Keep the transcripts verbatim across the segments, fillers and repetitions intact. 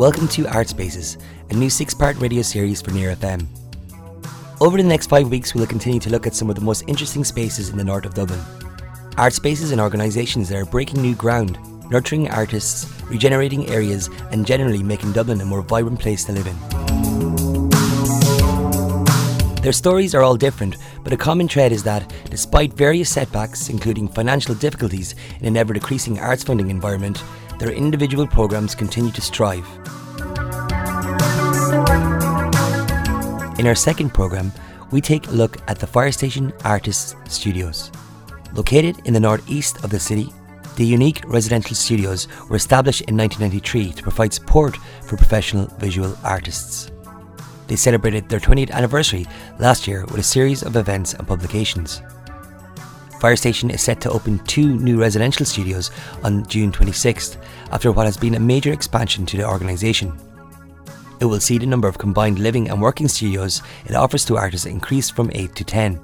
Welcome to Art Spaces, a new six-part radio series for Near F M. Over the next five weeks, we'll continue to look at some of the most interesting spaces in the north of Dublin. Art spaces and organisations that are breaking new ground, nurturing artists, regenerating areas, and generally making Dublin a more vibrant place to live in. Their stories are all different, but a common thread is that, despite various setbacks, including financial difficulties in an ever-decreasing arts funding environment, their individual programmes continue to strive. In our second programme, we take a look at the Fire Station Artists Studios. Located in the northeast of the city, the unique residential studios were established in nineteen ninety-three to provide support for professional visual artists. They celebrated their twentieth anniversary last year with a series of events and publications. Fire Station is set to open two new residential studios on June twenty-sixth, after what has been a major expansion to the organisation. It will see the number of combined living and working studios it offers to artists increase from eight to ten.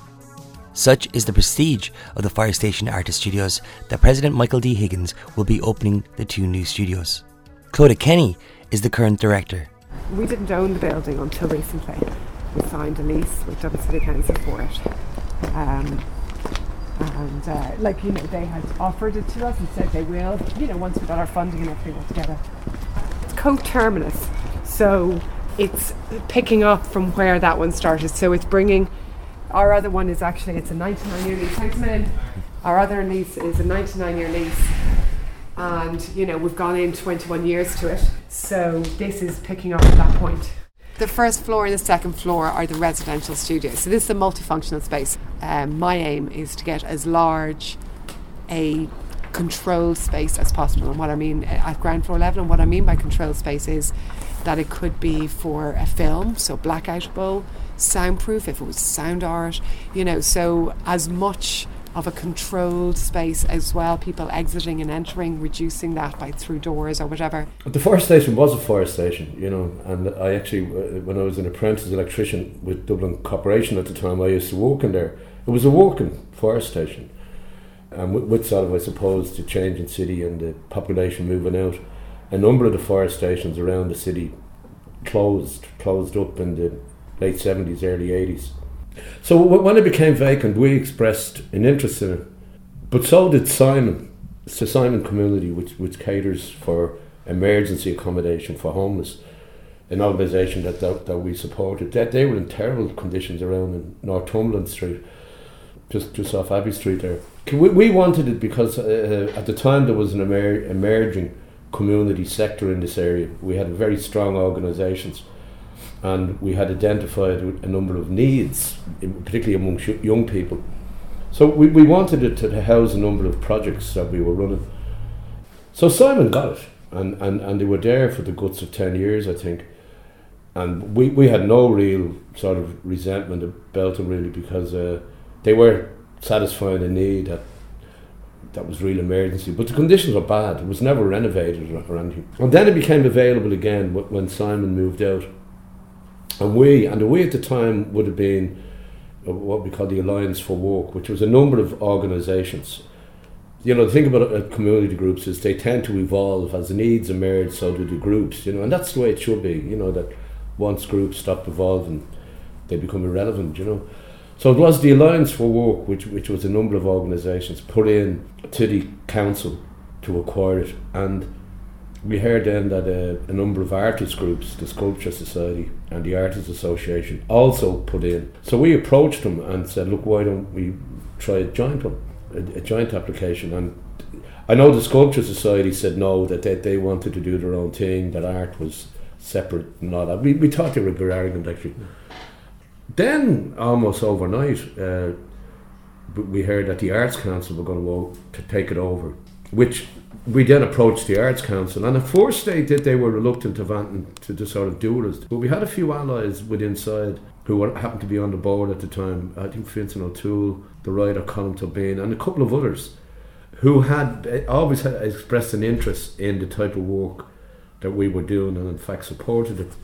Such is the prestige of the Fire Station Artist Studios that President Michael D. Higgins will be opening the two new studios. Clodagh Kenny is the current director. We didn't own the building until recently. We signed a lease with Dublin City Council for it. Um, and uh, like, you know, they had offered it to us and said they will, you know, once we got our funding and everything all together. It's co-terminus, so it's picking up from where that one started. So it's bringing, our other one is actually, it's a ninety-nine year lease. Thanks a million. Our other lease is a ninety-nine year lease. And, you know, we've gone in twenty-one years to it. So this is picking up at that point. The first floor and the second floor are the residential studios. So this is a multifunctional space. Um, my aim is to get as large a controlled space as possible. And what I mean at ground floor level, and what I mean by controlled space is that it could be for a film, so blackoutable, soundproof if it was sound art, you know, so as much of a controlled space as well, people exiting and entering, reducing that by through doors or whatever. The fire station was a fire station, you know, and I actually, when I was an apprentice electrician with Dublin Corporation at the time, I used to work in there. It was a working fire station, and with, with sort of, I suppose, the change in city and the population moving out, a number of the fire stations around the city closed, closed up in the late seventies, early eighties. So when it became vacant, we expressed an interest in it, but so did Simon. It's the Simon community, which which caters for emergency accommodation for homeless, an organisation that, that that we supported. That they were in terrible conditions around in Northumberland Street, just just off Abbey Street there. We we wanted it because uh, at the time there was an emer- emerging community sector in this area. We had very strong organisations. And we had identified a number of needs, particularly among young people. So we, we wanted it to house a number of projects that we were running. So Simon got it, and, and, and they were there for the guts of ten years, I think. And we, we had no real sort of resentment about them, really, because uh, they were satisfying a need that that was real emergency. But the conditions were bad. It was never renovated or anything. And then it became available again when Simon moved out. And we, and the we at the time would have been what we call the Alliance for Work, which was a number of organisations. You know, the thing about uh, community groups is they tend to evolve as the needs emerge, so do the groups, you know, and that's the way it should be, you know, that once groups stop evolving, they become irrelevant, you know. So it was the Alliance for Work, which, which was a number of organisations put in to the council to acquire it, and we heard then that uh, a number of artist groups, the Sculpture Society and the Artists Association, also put in. So we approached them and said, look, why don't we try a joint one, a, a joint application? And I know the Sculpture Society said no, that they, they wanted to do their own thing, that art was separate and all that. We, we thought they were a bit arrogant, actually. Then, almost overnight, uh, we heard that the Arts Council were going to, to take it over, which we then approached the Arts Council, and at first they did, they were reluctant to, want to, to sort of do it. But we had a few allies with inside who were, happened to be on the board at the time. I think Vincent O'Toole, the writer Colin Tobin, and a couple of others who had always had expressed an interest in the type of work that we were doing, and in fact supported it.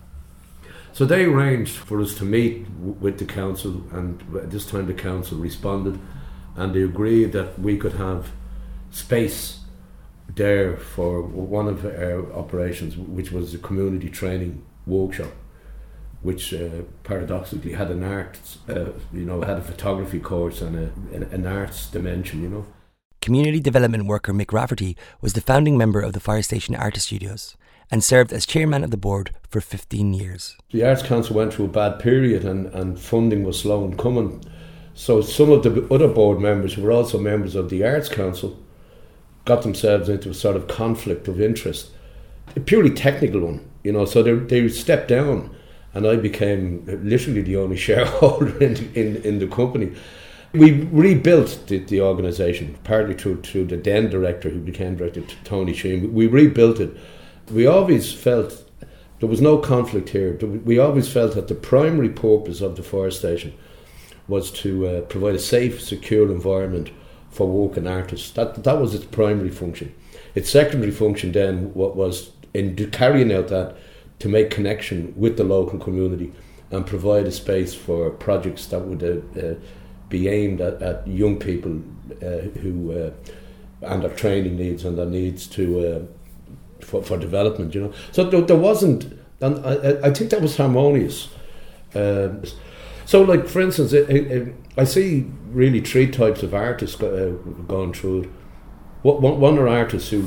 So they arranged for us to meet w- with the council, and at this time the council responded, and they agreed that we could have space there for one of our operations, which was a community training workshop, which uh, paradoxically had an arts, uh, you know, had a photography course and a, an, an arts dimension, you know. Community development worker Mick Rafferty was the founding member of the Fire Station Artist Studios and served as chairman of the board for fifteen years. The Arts Council went through a bad period and, and funding was slow in coming. So some of the other board members who were also members of the Arts Council got themselves into a sort of conflict of interest, a purely technical one, you know, so they, they stepped down and I became literally the only shareholder in, in, in the company. We rebuilt the, the organisation, partly through, through the then director who became director, Tony Sheen. We rebuilt it. We always felt there was no conflict here. We always felt that the primary purpose of the fire station was to uh, provide a safe, secure environment for working artists. That that was its primary function. Its secondary function then what was in carrying out that to make connection with the local community and provide a space for projects that would uh, uh, be aimed at, at young people uh, who uh, and their training needs and their needs to uh, for, for development. You know, so there, there wasn't, and I, I think that was harmonious. Uh, so, like for instance, it, it, I see really three types of artists uh, going through it. One, one are artists who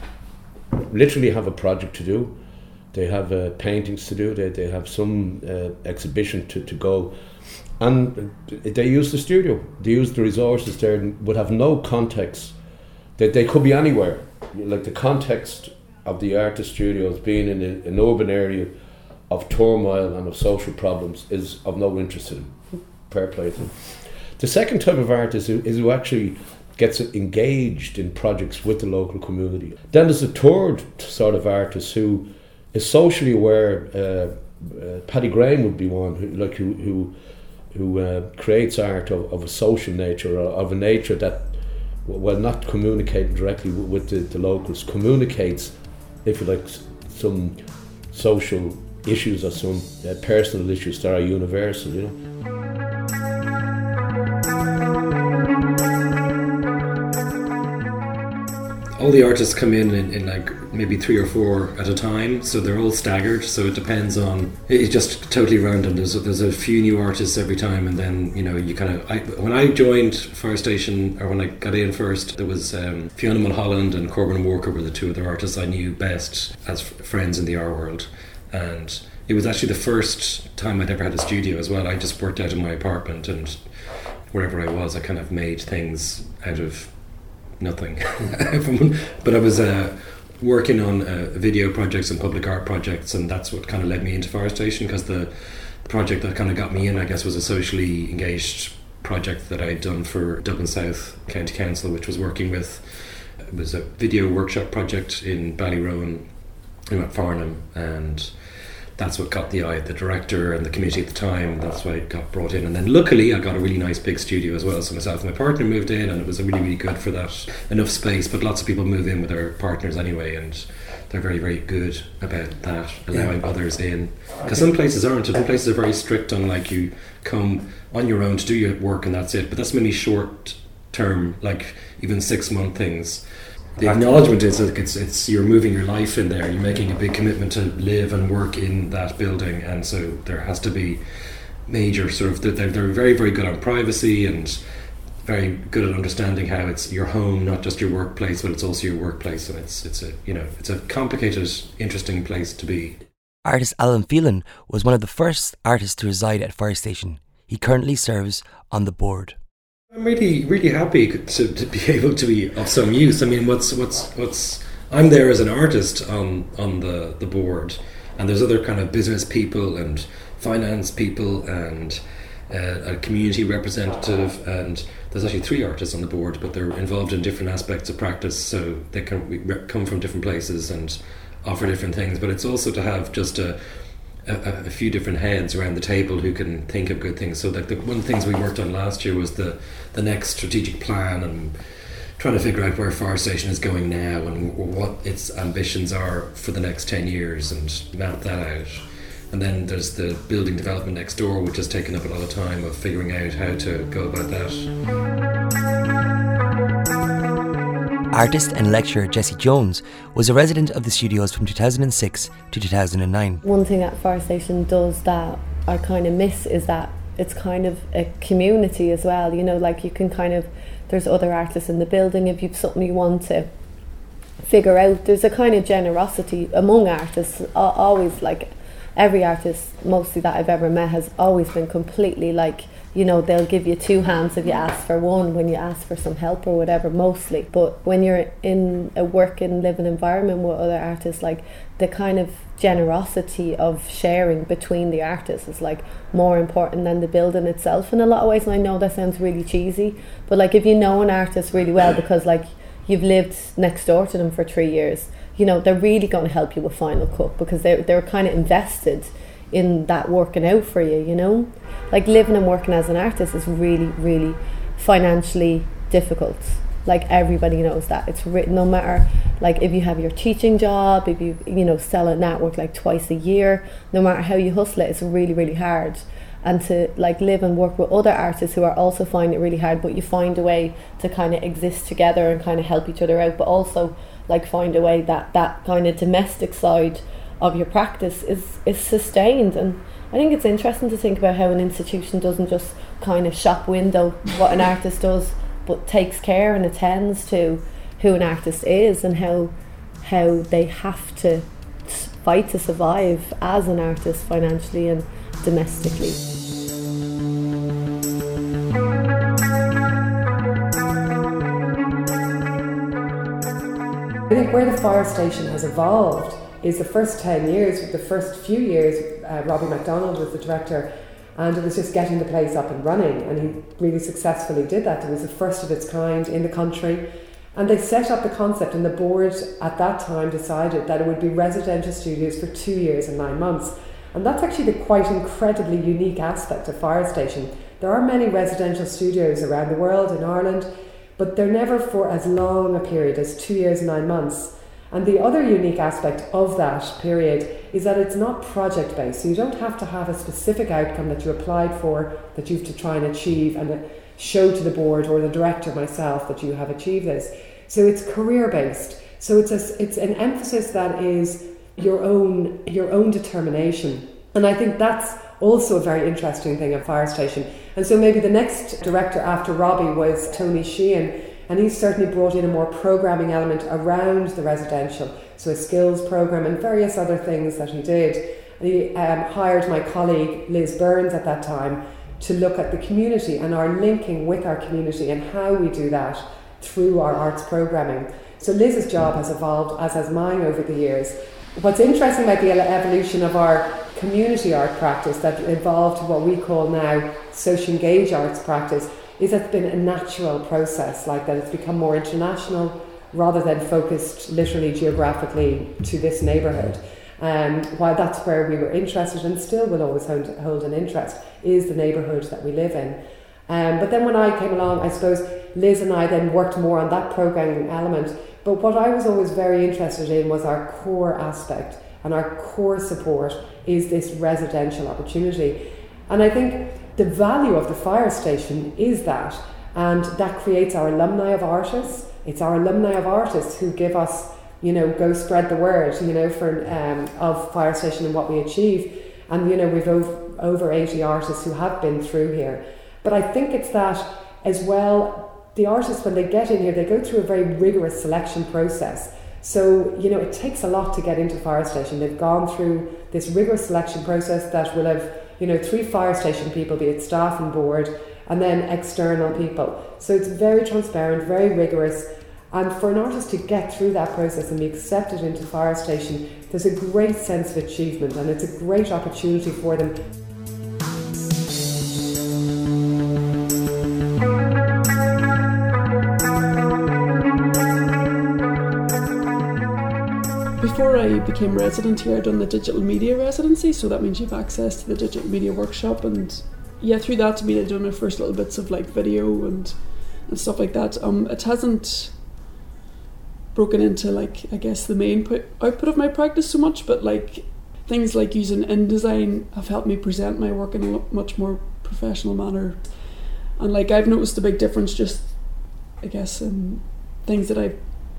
literally have a project to do. They have uh, paintings to do. They they have some uh, exhibition to, to go, and they use the studio. They use the resources there and would have no context. They they could be anywhere. Like the context of the artist studios being in a, an urban area of turmoil and of social problems is of no interest to them. Fair play to them. The second type of artist is, is who actually gets engaged in projects with the local community. Then there's a third sort of artist who is socially aware. Uh, uh, Paddy Graham would be one who, like who who, who uh, creates art of, of a social nature, or of a nature that, while not communicating directly with, with the, the locals, communicates, if you like, some social issues or some uh, personal issues that are universal, you know. All the artists come in, in in like maybe three or four at a time, so they're all staggered, so it depends on, it's just totally random. There's a, there's a few new artists every time, and then, you know, you kind of, I, when I joined Fire Station, or when I got in first, there was um, Fiona Mulholland and Corbin Walker were the two other artists I knew best as f- friends in the art world, and it was actually the first time I'd ever had a studio as well. I just worked out in my apartment, and wherever I was, I kind of made things out of nothing. But I was uh, working on uh, video projects and public art projects, and that's what kind of led me into Fire Station, because the project that kind of got me in, I guess, was a socially engaged project that I'd done for Dublin South County Council, which was working with, it was a video workshop project in Ballyrowan, in Farnham, and that's what got the eye of the director and the committee at the time. That's why it got brought in. And then luckily I got a really nice big studio as well. So myself and my partner moved in, and it was really, really good for that. Enough space, but lots of people move in with their partners anyway, and they're very, very good about that, allowing yeah. others in. Because some places aren't. Some places are very strict on, like, you come on your own to do your work and that's it. But that's many short term, like even six month things. The acknowledgement is that it's it's you're moving your life in there. You're making a big commitment to live and work in that building, and so there has to be major sort of. They're they're very very good on privacy and very good at understanding how it's your home, not just your workplace, but it's also your workplace, and it's it's a you know it's a complicated, interesting place to be. Artist Alan Phelan was one of the first artists to reside at Fire Station. He currently serves on the board. I'm really, really happy to, to be able to be of some use. I mean, what's, what's, what's. I'm there as an artist on on the, the board, and there's other kind of business people and finance people and uh, a community representative, and there's actually three artists on the board, but they're involved in different aspects of practice, so they can we come from different places and offer different things. But it's also to have just a. A, a few different heads around the table who can think of good things. So like the one of the things we worked on last year was the the next strategic plan, and trying to figure out where Fire Station is going now and what its ambitions are for the next ten years, and map that out. And then there's the building development next door, which has taken up a lot of time of figuring out how to go about that. Artist and lecturer Jessie Jones was a resident of the studios from two thousand six to two thousand nine. One thing that Fire Station does that I kind of miss is that it's kind of a community as well, you know, like you can kind of, there's other artists in the building, if you've something you want to figure out, there's a kind of generosity among artists, always, like every artist mostly that I've ever met has always been completely like, you know, they'll give you two hands if you ask for one when you ask for some help or whatever, mostly. But when you're in a working, living environment with other artists, like the kind of generosity of sharing between the artists is like more important than the building itself in a lot of ways. And I know that sounds really cheesy, but like if you know an artist really well because like you've lived next door to them for three years, you know, they're really going to help you with Final Cut because they're, they're kind of invested in that working out for you, you know. Like living and working as an artist is really, really financially difficult. Like everybody knows that. It's written, no matter like if you have your teaching job, if you you know sell a network like twice a year, no matter how you hustle it, it's really, really hard. And to like live and work with other artists who are also finding it really hard, but you find a way to kind of exist together and kind of help each other out, but also like find a way that that kind of domestic side of your practice is is sustained. And I think it's interesting to think about how an institution doesn't just kind of shop window what an artist does, but takes care and attends to who an artist is and how how they have to fight to survive as an artist financially and domestically. I think where the Fire Station has evolved is the first ten years, the first few years, uh, Robbie MacDonald was the director, and it was just getting the place up and running, and he really successfully did that. It was the first of its kind in the country, and they set up the concept, and the board at that time decided that it would be residential studios for two years and nine months. And that's actually the quite incredibly unique aspect of Fire Station. There are many residential studios around the world, in Ireland, but they're never for as long a period as two years and nine months. And the other unique aspect of that period is that it's not project based. So you don't have to have a specific outcome that you applied for, that you have to try and achieve and show to the board or the director, myself, that you have achieved this. So it's career based. So it's a, it's an emphasis that is your own your own determination. And I think that's also a very interesting thing at Fire Station. And so maybe the next director after Robbie was Tony Sheehan, and he certainly brought in a more programming element around the residential, so a skills program and various other things that he did. And he um, hired my colleague Liz Burns at that time to look at the community and our linking with our community and how we do that through our arts programming. So Liz's job has evolved, as has mine, over the years. What's interesting about the evolution of our community art practice that evolved to what we call now social engaged arts practice is that it's been a natural process, like that it's become more international rather than focused literally geographically to this neighbourhood. Um, while that's where we were interested and still will always hold, hold an interest, is the neighbourhood that we live in. Um, but then when I came along, I suppose Liz and I then worked more on that programming element. But what I was always very interested in was our core aspect, and our core support is this residential opportunity. And I think the value of the Fire Station is that, and that creates our alumni of artists. It's our alumni of artists who give us, you know, go spread the word, you know, for um, of Fire Station and what we achieve. And, you know, we've over, over eighty artists who have been through here. But I think it's that as well, the artists, when they get in here, they go through a very rigorous selection process. So, you know, it takes a lot to get into Fire Station. They've gone through this rigorous selection process that will have, you know, three Fire Station people, be it staff and board, and then external people. So it's very transparent, very rigorous. And for an artist to get through that process and be accepted into Fire Station, there's a great sense of achievement, and it's a great opportunity for them. Before I became resident here, I'd done the digital media residency, so that means you have access to the digital media workshop, and yeah, through that to me I'd done my first little bits of like video and and stuff like that. Um, it hasn't broken into like I guess the main put, output of my practice so much, but like things like using InDesign have helped me present my work in a much more professional manner. And like I've noticed a big difference just I guess in things that I've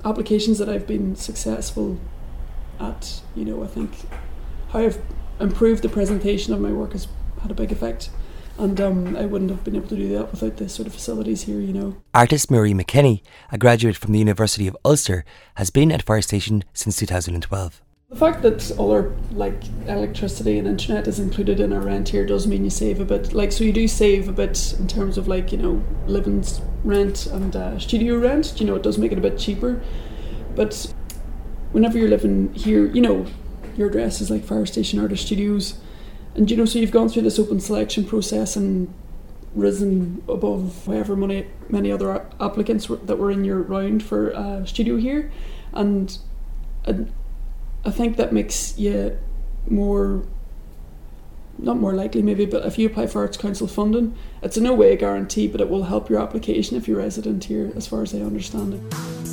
applications that I've been successful at, you know, I think how I've improved the presentation of my work has had a big effect. And um, I wouldn't have been able to do that without the sort of facilities here, you know. Artist Marie McKinney, a graduate from the University of Ulster, has been at Fire Station since two thousand twelve. The fact that all our like electricity and internet is included in our rent here does mean you save a bit. Like, so you do save a bit in terms of like, you know, living rent and uh, studio rent. You know, it does make it a bit cheaper. But whenever you're living here, you know, your address is like Fire Station Artist Studios. And, you know, so you've gone through this open selection process and risen above however many, many other applicants were, that were in your round for a studio here. And uh, I think that makes you more, not more likely maybe, but if you apply for Arts Council funding, it's in no way a guarantee, but it will help your application if you're resident here, as far as I understand it.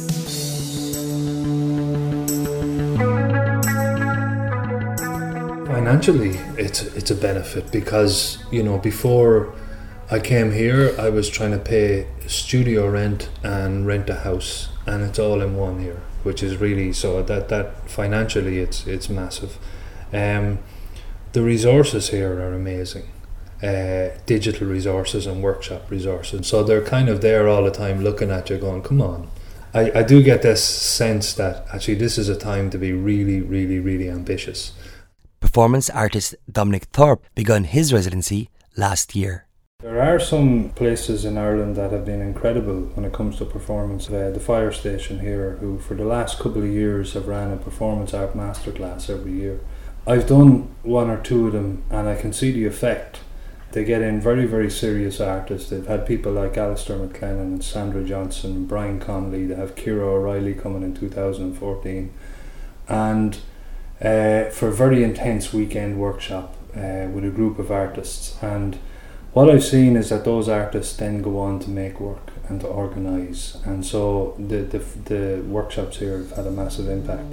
Financially, it's it's a benefit because, you know, before I came here, I was trying to pay studio rent and rent a house, and it's all in one here, which is really, so that that financially it's it's massive. Um, the resources here are amazing, uh, digital resources and workshop resources. So they're kind of there all the time, looking at you, going, "Come on." I, I do get this sense that actually this is a time to be really, really, really ambitious. Performance artist Dominic Thorpe began his residency last year. There are some places in Ireland that have been incredible when it comes to performance. Uh, the Fire Station here, who for the last couple of years have ran a performance art masterclass every year. I've done one or two of them and I can see the effect. They get in very, very serious artists. They've had people like Alistair McLennan and Sandra Johnson and Brian Connolly. They have Ciara O'Reilly coming in two thousand fourteen. And Uh, for a very intense weekend workshop uh, with a group of artists, and what I've seen is that those artists then go on to make work and to organise, and so the, the the workshops here have had a massive impact.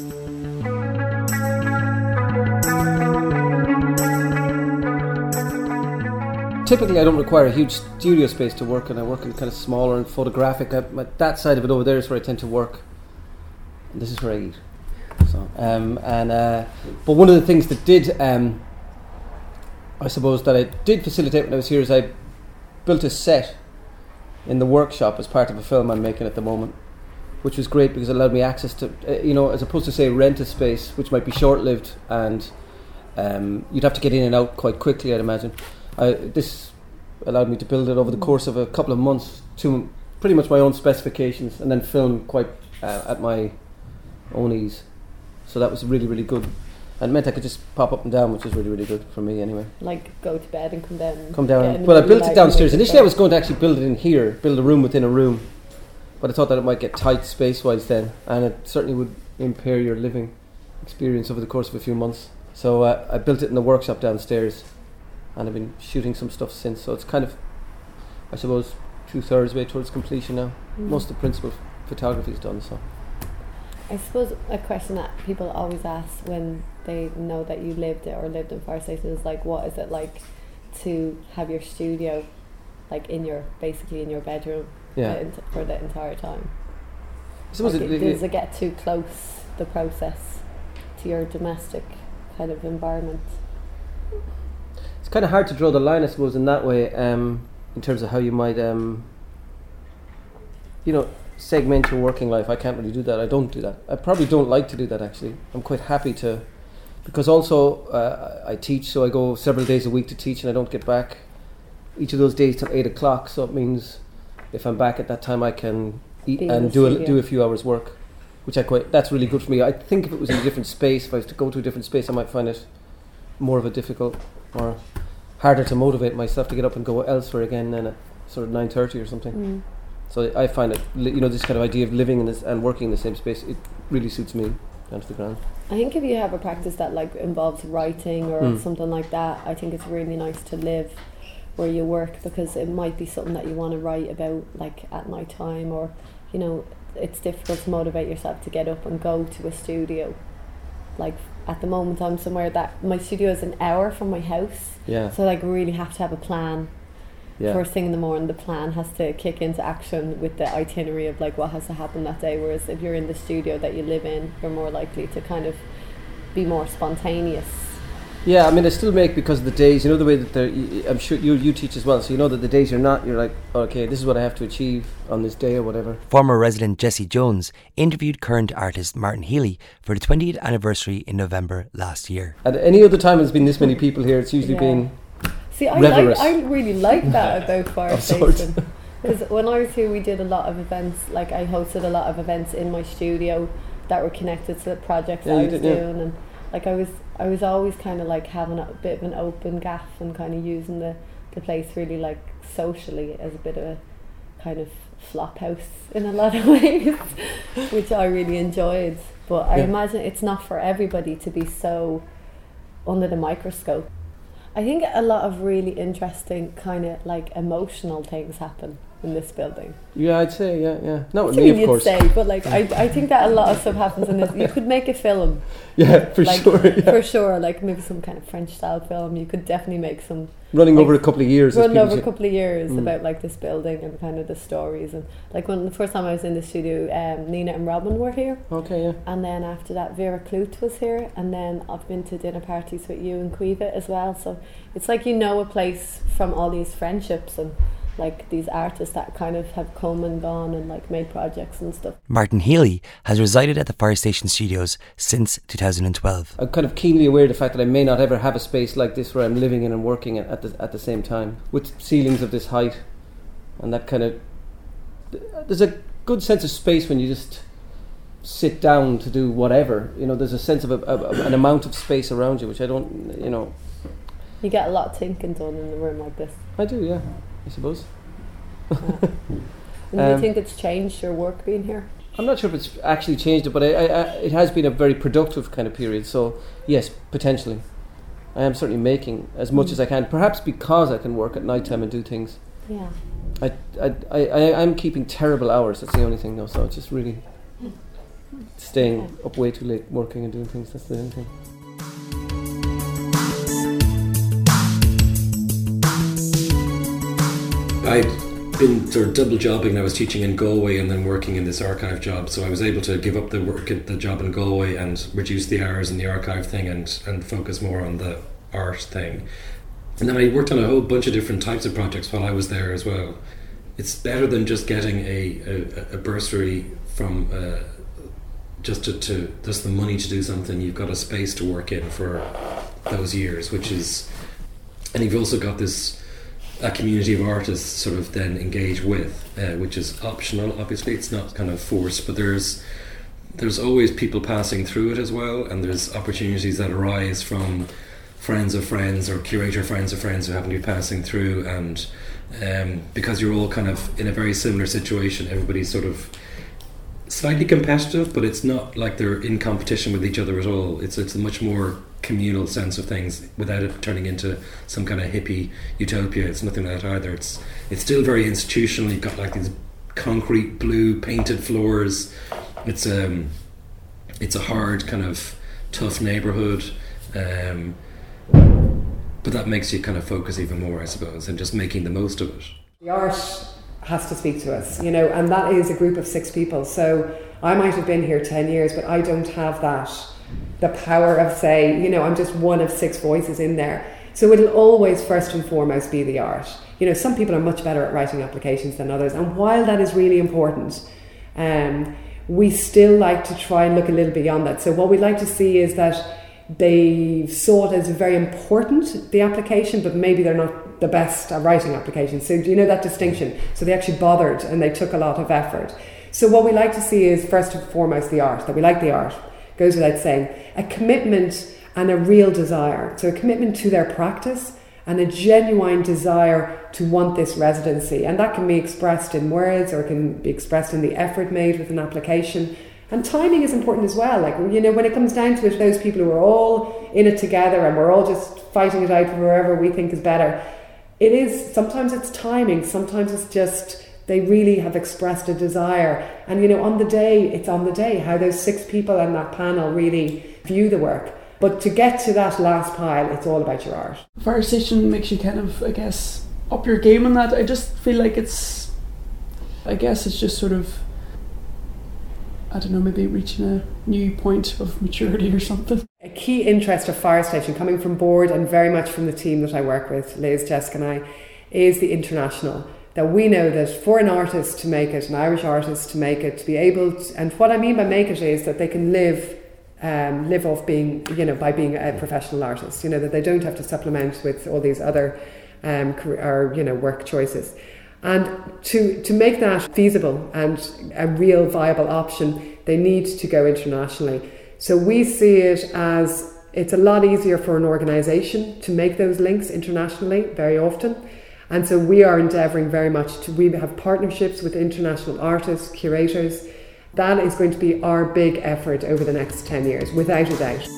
Typically I don't require a huge studio space to work, and I work in kind of smaller and photographic. I, that side of it over there is where I tend to work, and this is where I eat. So, um, and uh, but one of the things that did, um, I suppose, that I did facilitate when I was here is I built a set in the workshop as part of a film I'm making at the moment, which was great because it allowed me access to, uh, you know, as opposed to say rent a space, which might be short-lived and um, you'd have to get in and out quite quickly, I'd imagine. I, this allowed me to build it over the course of a couple of months to pretty much my own specifications, and then film quite uh, at my own ease. So that was really, really good. And it meant I could just pop up and down, which is really, really good for me anyway. Like go to bed and come down. Come down. Well, I built it downstairs. Initially I was going to actually build it in here, build a room within a room. But I thought that it might get tight space-wise then, and it certainly would impair your living experience over the course of a few months. So uh, I built it in the workshop downstairs, and I've been shooting some stuff since. So it's kind of, I suppose, two-thirds way towards completion now. Mm. Most of the principal photography is done, so. I suppose a question that people always ask when they know that you lived it or lived in Fire Station is like, what is it like to have your studio like in your, basically in your bedroom yeah. the, for the entire time? I suppose like it, it, it, does it get too close, the process, to your domestic kind of environment? It's kind of hard to draw the line, I suppose, in that way, um, in terms of how you might, um, you know, segment your working life. I can't really do that. I don't do that. I probably don't like to do that, actually. I'm quite happy to, because also uh, I teach, so I go several days a week to teach, and I don't get back each of those days till eight o'clock. So it means if I'm back at that time, I can eat Be and do a, do a few hours work, which I quite. That's really good for me. I think if it was in a different space, if I was to go to a different space, I might find it more of a difficult or harder to motivate myself to get up and go elsewhere again than at sort of nine thirty or something. Mm. So I find it, you know, this kind of idea of living in this and working in the same space, it really suits me down to the ground. I think if you have a practice that like involves writing or mm. something like that, I think it's really nice to live where you work, because it might be something that you want to write about like at night time, or, you know, it's difficult to motivate yourself to get up and go to a studio. Like at the moment I'm somewhere that my studio is an hour from my house. Yeah. So like really have to have a plan Yeah. first thing in the morning, the plan has to kick into action with the itinerary of like what has to happen that day. Whereas if you're in the studio that you live in, you're more likely to kind of be more spontaneous. Yeah, I mean, I still make because of the days. You know the way that they're. I'm sure you you teach as well, so you know that the days you're not. You're like, okay, this is what I have to achieve on this day or whatever. Former resident Jessie Jones interviewed current artist Martin Healy for the twentieth anniversary in November last year. At any other time there's been this many people here, it's usually Yeah. been See, I revelous. like, I really like that about Fire Of sorts. Station. Because when I was here, we did a lot of events. Like I hosted a lot of events in my studio that were connected to the projects Yeah, I you was did, yeah. doing, and like I was, I was always kind of like having a bit of an open gaff and kind of using the, the place really like socially as a bit of a kind of flop house in a lot of ways, which I really enjoyed. But I Yeah. imagine it's not for everybody to be so under the microscope. I think a lot of really interesting kind of like emotional things happen in this building. Yeah, I'd say, yeah, yeah. Not with That's me, what of you'd course. say, but like I, I think that a lot of stuff happens in this. You could make a film, Yeah, for like, sure. Yeah. for sure, like maybe some kind of French style film. You could definitely make some Running like, over a couple of years. as run people over a say. couple of years Mm. about like this building and kind of the stories. And like when the first time I was in the studio, um, Nina and Robin were here, Okay, yeah. and then after that Vera Clute was here, and then I've been to dinner parties with you and Cueva as well. So it's like you know a place from all these friendships and like these artists that kind of have come and gone and like made projects and stuff. Martin Healy has resided at the Fire Station Studios since two thousand twelve. I'm kind of keenly aware of the fact that I may not ever have a space like this where I'm living in and working at, at the at the same time, with ceilings of this height, and that kind of. There's a good sense of space when you just sit down to do whatever. You know, there's a sense of a, a, an amount of space around you, which I don't. You know, You get a lot of thinking done in a room like this. I do. Yeah, I suppose. And do Um, you think it's changed your work being here? I'm not sure if it's actually changed it, but I, I, I, it has been a very productive kind of period. So yes, potentially, I am certainly making as much as I can. Perhaps because I can work at night time and do things. Yeah. I, I, I, I, I'm keeping terrible hours. That's the only thing, though. So it's just really staying Okay. up way too late, working and doing things. That's the only thing. I'd been sort of double jobbing. I was teaching in Galway and then working in this archive job, so I was able to give up the work at the job in Galway and reduce the hours in the archive thing and, and focus more on the art thing. And then I worked on a whole bunch of different types of projects while I was there as well. It's better than just getting a, a, a bursary from uh, just to, to just the money to do something. You've got a space to work in for those years, which is, and you've also got this a community of artists sort of then engage with, uh, which is optional. Obviously, it's not kind of forced, but there's there's always people passing through it as well, and there's opportunities that arise from friends of friends or curator friends of friends who happen to be passing through, and um, because you're all kind of in a very similar situation, everybody's sort of slightly competitive, but it's not like they're in competition with each other at all. It's it's a much more communal sense of things without it turning into some kind of hippie utopia. It's nothing like that either. It's it's still very institutional. You've got like these concrete blue painted floors. It's um it's a hard kind of tough neighborhood, um, but that makes you kind of focus even more, I suppose, and just making the most of it. The art has to speak to us, you know, and that is a group of six people. So I might have been here ten years, but I don't have that, the power of, say, you know, I'm just one of six voices in there. So it'll always first and foremost be the art. You know, some people are much better at writing applications than others, and while that is really important, um, we still like to try and look a little beyond that. So what we'd like to see is that they saw it as very important, the application, but maybe they're not the best at writing applications. So do you know that distinction? So they actually bothered and they took a lot of effort. So what we like to see is first and foremost the art, that we like the art, goes without saying. A commitment and a real desire. So a commitment to their practice and a genuine desire to want this residency. And that can be expressed in words or it can be expressed in the effort made with an application. And timing is important as well. Like, you know, when it comes down to it, those people who are all in it together and we're all just fighting it out for wherever we think is better, it is, sometimes it's timing, sometimes it's just they really have expressed a desire. And, you know, on the day, it's on the day, how those six people on that panel really view the work. But to get to that last pile, it's all about your art. Fire Station makes you kind of, I guess, up your game on that. I just feel like it's, I guess it's just sort of, I don't know, maybe reaching a new point of maturity or something. A key interest of Fire Station, coming from board and very much from the team that I work with, Liz, Jessica and I, is the international. That we know that for an artist to make it, an Irish artist to make it, to be able to, and what I mean by make it is that they can live um, live off being, you know, by being a professional artist, you know, that they don't have to supplement with all these other um, career, or, you know, work choices. And to, to make that feasible and a real viable option, they need to go internationally. So we see it as it's a lot easier for an organisation to make those links internationally very often. And so we are endeavouring very much to, we have partnerships with international artists, curators. That is going to be our big effort over the next ten years, without a doubt.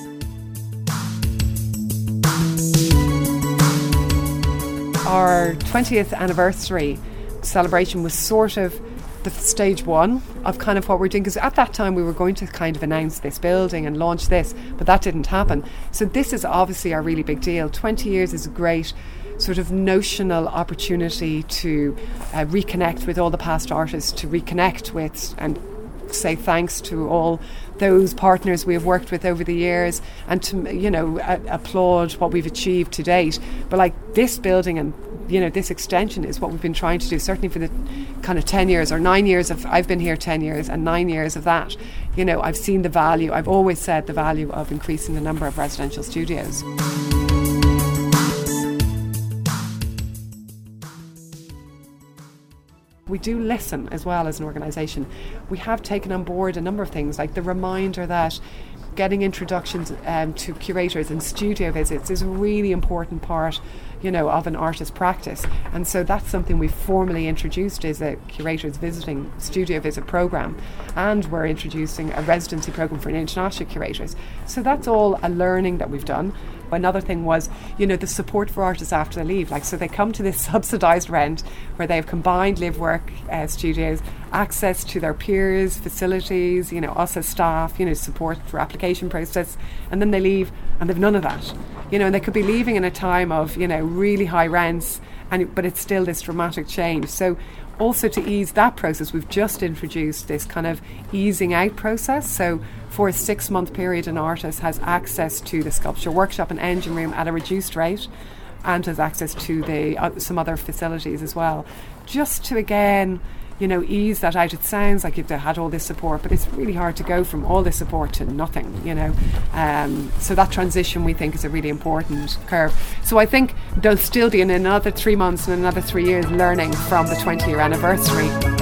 Our twentieth anniversary celebration was sort of the stage one of kind of what we're doing, because at that time we were going to kind of announce this building and launch this, but that didn't happen. So this is obviously a really big deal. twenty years is a great sort of notional opportunity to uh, reconnect with all the past artists, to reconnect with and say thanks to all those partners we have worked with over the years, and to, you know, a- applaud what we've achieved to date. But like this building and, you know, this extension is what we've been trying to do, certainly for the kind of ten years or nine years of, I've been here ten years and nine years of that, you know, I've seen the value, I've always said the value of increasing the number of residential studios. We do listen as well as an organisation. We have taken on board a number of things, like the reminder that getting introductions um, to curators and studio visits is a really important part, you know, of an artist practice. And so that's something we've formally introduced, is a curators visiting studio visit programme, and we're introducing a residency programme for international curators. So that's all a learning that we've done. Another thing was, you know, the support for artists after they leave. Like, so they come to this subsidised rent where they have combined live work uh, studios, access to their peers, facilities, you know, us as staff, you know, support for application process, and then they leave and they've none of that. You know, and they could be leaving in a time of, you know, really high rents, and but it's still this dramatic change. So also to ease that process, we've just introduced this kind of easing out process. So for a six month period, an artist has access to the sculpture workshop and engine room at a reduced rate, and has access to the uh, some other facilities as well, just to again, you know, ease that out. It sounds like you've had all this support, but it's really hard to go from all this support to nothing, you know. Um, so that transition, we think, is a really important curve. So I think there'll still be in another three months and another three years learning from the twenty year anniversary.